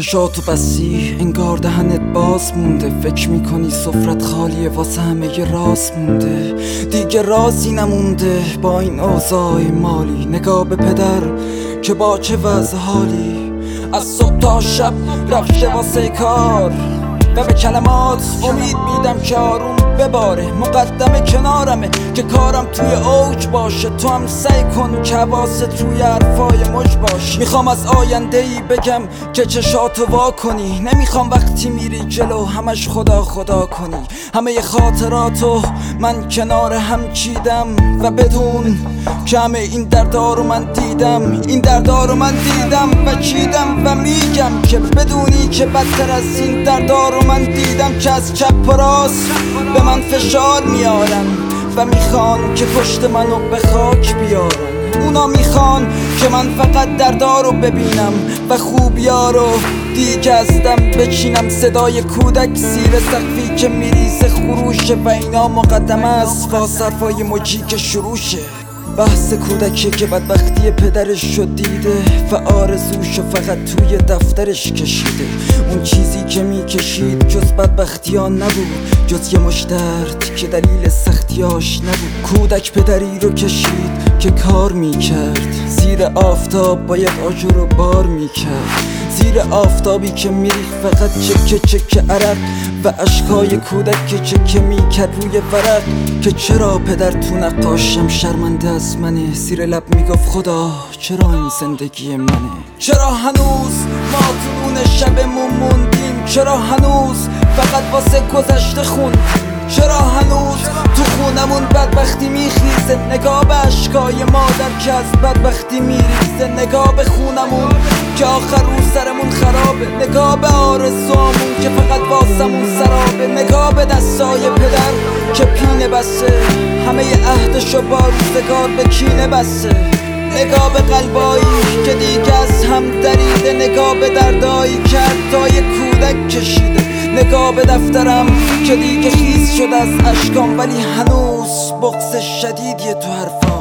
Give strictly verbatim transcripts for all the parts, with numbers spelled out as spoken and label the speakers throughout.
Speaker 1: چشاتو بسی انگار دهنت باز مونده، فکر میکنی سفرت خالیه واسه همه ی راز مونده. دیگه رازی نمونده با این اوضاع مالی، نگاه به پدر که با چه وضع حالی. از صبح تا شب رفته واسه کار و به کلمات امید میدم که آروم بباره. مقدمه کنارمه که کارم توی اوج باشه، تو هم سعی کن که حواست روی حرفای مج باشه. میخوام از آینده ای بگم که چشاتو وا کنی، نمیخوام وقتی میری جلو همش خدا خدا کنی. همه خاطراتو من کنار هم چیدم و بدون که همه این دردارو من دیدم، این دردارو من دیدم و چیدم و میگم که بدونی که بدتر از این دردارو من دیدم که از چپ و راست به من فشار میارن و میخوان که پشت منو به خاک بیارن. اونا میخوان که من فقط دردارو ببینم و خوبیارو دیگه از دم بچینم. صدای کودک زیر سقفی که میریزه خروشه و اینا مقدمه است واسه حرفای مجی که شروشه. بحث کودکی که بدبختی پدرش شد دیده و آرزوشو فقط توی دفترش کشیده. اون چیزی که میکشید جز بدبختی ها نبود، جز یه مشت درد که دلیل سختیاش نبود. کودک پدری رو کشید که کار میکرد، زیر آفتاب باید آجر رو بار میکرد. زیر آفتابی که میریخ فقط چکه چکه عرق و اشکای کودک که چکه میکرد روی ورق. که چرا پدر تو نقاشم شرمنده از منه، زیر لب میگفت خدا چرا این زندگی منه. چرا هنوز ما تو نون شبمون موندیم، چرا هنوز فقط واسه گذشته خوندیم، چرا هنوز تو خونمون بدبختی میخیزه. نگاه به اشکای مادر که از بدبختی میریزه، نگاه به خونمون که آخر رو سرمون خرابه، نگاه به آرزوامون که فقط واسمون سرابه، نگاه به دستای پدر که پینه بسه، همه عهدشو با روزگار به کینه بسه. نگاه به قلبایی که دیگه از هم دریده، نگاه به دردایی که حتای کودک کشیده. نگاه به دفترم که دیگه خیس شد از اشکام ولی هنوز بغض شدیدیه تو حرفام.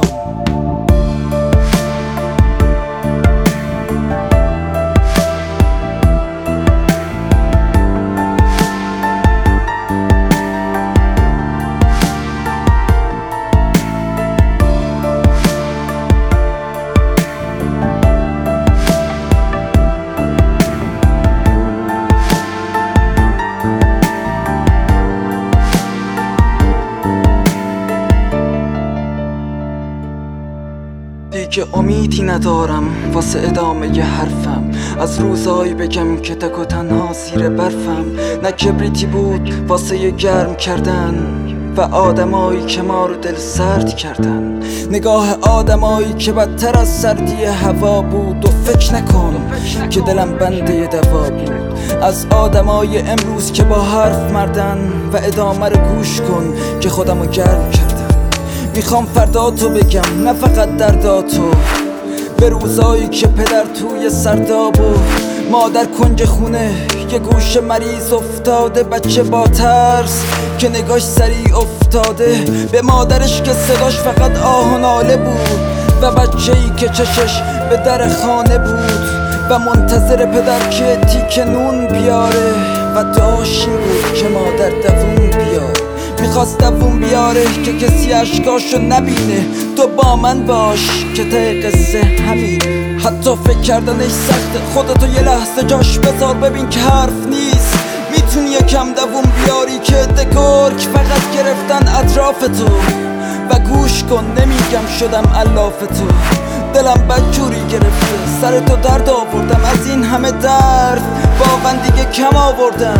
Speaker 1: دیگه امیدی ندارم واسه ادامه ی حرفم، از روزایی بگم که تک و تنها زیر برفم. نه کبریتی بود واسه ی گرم کردن و آدمایی که ما رو دل سرد کردن. نگاه آدمایی که بدتر از سردی هوا بود و فکر نکن که دلم بنده ی دوا بود. از آدمای امروز که با حرف مردن و ادامه رو گوش کن که خودمو گرم کردن. میخوام فرداتو بگم نه فقط درداتو، به روزایی که پدر توی سرداب و مادر کنج خونه یه گوش مریض افتاده، بچه با ترس که نگاش سریع افتاده به مادرش که صداش فقط آه و ناله بود و بچه‌ای که چشش به در خانه بود و منتظر پدر که تیک نون بیاره و دعاش این بود که مادر دوون بیاره. میخواست دوون بیاره که کسی اشکاشو نبینه، تو با من باش که ته قصه همینه. حتی فکر کردنش سخته، خودتو یه لحظه جاش بذار ببین که حرف نیست. میتونی یکم دوون بیاری که دگرگ فقط گرفتن اطراف تو و گوش کن نمیگم شدم الاف تو. دلم بدجوری گرفته، سر تو درد آوردم، از این همه درد واقعا دیگه کم آوردم.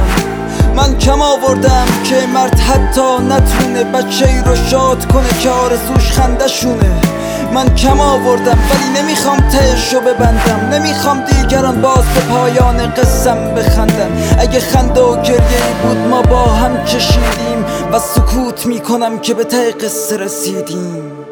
Speaker 1: من کم آوردم که مرد حتی نتونه بچه ای رو شاد کنه که آرزوش خنده شونه. من کم آوردم ولی نمیخوام تهشو ببندم، نمیخوام دیگران باز به پایان قصم بخندن. اگه خنده و گریه بود ما با هم کشیدیم و سکوت میکنم که به ته قصه رسیدیم.